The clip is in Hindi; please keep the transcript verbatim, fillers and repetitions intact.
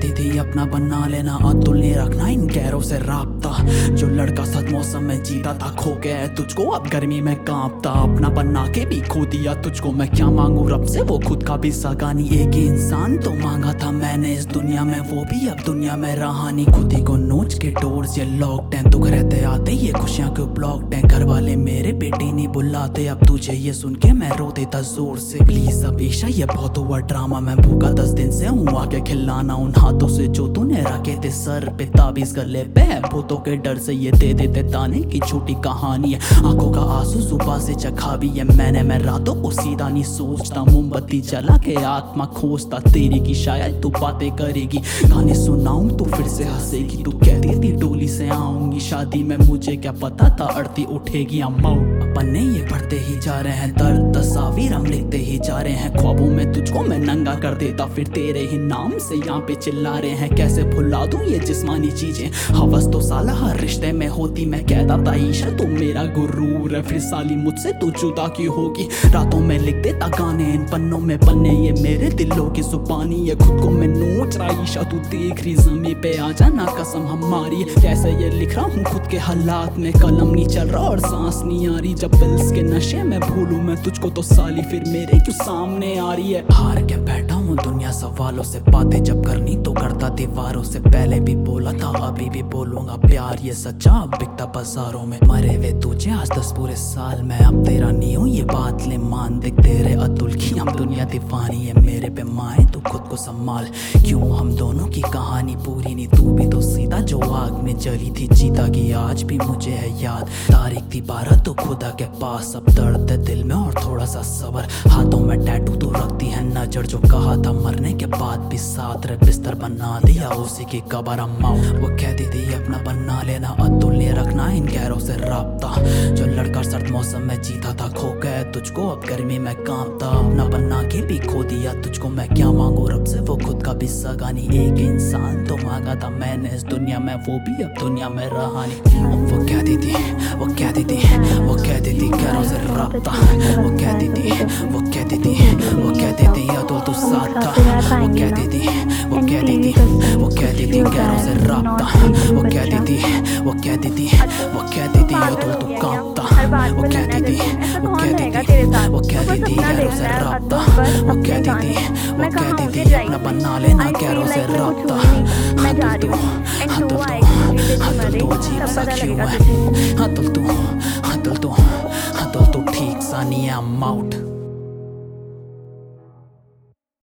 कहती थी अपना बना लेना, अतुल ने रखना इन गैरों से राब्ता। जो लड़का सद मौसम में जीता था खो गया है तुझको, अब गर्मी में कांपता। अपना बना के भी खो दिया तुझको, मैं क्या मांगू रब से, वो खुद का भी सगानी। एक ही इंसान तो मांगा था मैंने इस दुनिया में, वो भी अब दुनिया में रहा नहीं। खुद ही को नोच के डोर्स ये लॉक्ड हैं, दुख रहते आते ये खुशियां क्यों ब्लॉक्ड हैं। घर वाले मेरे बेटे नहीं बुलाते, अब तुझे ये सुन के मैं रो देता जोर से। प्लीज अबीशा ये बहुत हुआ ड्रामा, मैं भूखा दस दिन से हूँ, आके खिलाना उन हाथों से जो तूने रखे थे सर पे। ताबीज गले पे भूतों के डर से ये दे देते ताने की छोटी कहानी है। आंखों का आंसू सुबह से चखा भी है मैंने, मैं रातों को सीधा नहीं सोचता। मोमबत्ती जला के आत्मा खोजता तेरी की, शायद तू बातें करेगी। गाने सुनाऊं तो फिर से हंसेगी, तू कहती थी डोली से आऊंगी शादी में, मुझे क्या पता था अड़ती उठेगी। अम्मा पन्ने ये बढ़ते ही जा रहे हैं, दर्द तस्वीर हम लिखते ही जा रहे हैं। ख्वाबों में तुझको मैं नंगा कर देता, फिर तेरे ही नाम से यहाँ पे चिल्ला रहे हैं। कैसे भुला दूं ये जिस्मानी चीजें, हवस तो साला हर रिश्ते में होती। मैं कहता था ईशा तू मेरा गुरूर है, फिर साली मुझसे तू जुदा क्यों होगी। रातों में लिख देता गाने इन पन्नों में पन्ने, ये मेरे दिलों की जुबानी है। खुद को मैं नोच रहा ईशा तू देख रही जमी पे, आ जाना कसम हमारी। कैसे ये लिख रहा हूँ खुद के हालात में, कलम नहीं चल रहा और सांस नहीं आ रही। जब पिल्स के नशे में भूलूं मैं तुझको तो साली फिर मेरे क्यों सामने आ रही है। हार के बैठा हूँ दुनिया सवालों से, बातें जब करनी तो करता दीवारों से। पहले भी बोला था अभी भी बोलूंगा, प्यार ये सच्चा अब बिकता बाजारों में। मरे वे तुझे आज दस पूरे साल में, अब तेरा नहीं हूँ ये बात ले मान। देख तेरे अतुल की हम दुनिया दीवानी है, मेरे पे माए तू खुद को संभाल। क्यों हम दोनों की कहानी पूरी नहीं, तू भी तो सीधा जो आग में जली थी जीता की। आज भी मुझे है याद तारीख थी बारह तो खुदा के पास। अब दर्द है दिल में और थोड़ा सा सबर, हाथों में टैटू तो रखती है नजर। जो कहा था मरने के बाद भी साथ रहे, बिस्तर बना दिया उसी की कबर। अम्मा वो कहती थी अपना बना लेना, अतुल ने रखना इन गैरों से राब्ता। जो लड़का सर्द मौसम में जीता था खो गया तुझको, अब गर्मी में कांपता। अपना बना के भी खो दिया तुझको, मैं क्या मांगू रब से, वो खुद का भी सगानी। एक इंसान तो मांगा था मैंने इस दुनिया में, वो भी अब दुनिया में रहा नहीं। वो कहती थी वो कहती थी वो कहती थी गैरों से राब्ता। वो कहती थी वो कहती थी वो कहती थी अतुल तू साथ था। वो कहती थी वो कहती थी वो कहती थी गैरों से राब्ता। वो कहती थी वो कहती थी वो कहती थी अतुल तू कांपता। वो कहती थी वो कहती थी वो कहती थी गैरों से राब्ता। वो कहती थी वो कहती थी अपना बना लेना गैरों से राब्ता। अतुल तू अतुल तू अतुल तू अजीब सा क्यों है, अतुल तू अतुल तू अतुल तू ठीक सा नहीं है। I'm out।